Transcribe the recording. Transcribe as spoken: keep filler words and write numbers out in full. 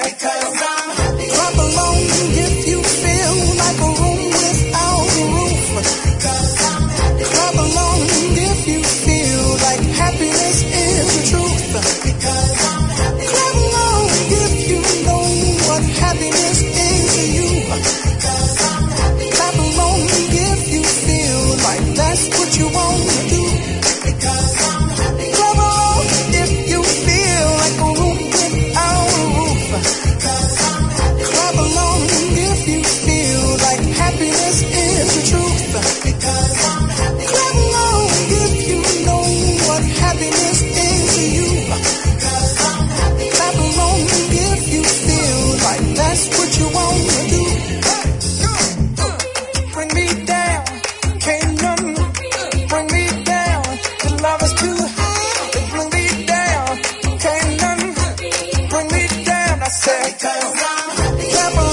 because I'm happy. Clap along if you feel like a room without a roof, because I'm happy. Clap along if you feel like happiness is the truth, because I'm happy. Clap along if you know what happiness is to you, because I'm happy. Clap along if you feel like that's what you want to do, because I'm happy. Clap along if you feel like a room without a roof, because I'm happy. Clap along if you feel like happiness is the truth, because I'm happy. Clap along if you know what happiness is to you, because I'm happy. Clap along if you feel like that's what you want to do. Bring me down, can't none bring me down. The love is too high. Bring me down, can't none bring me down. I said, because I'm happy. Clap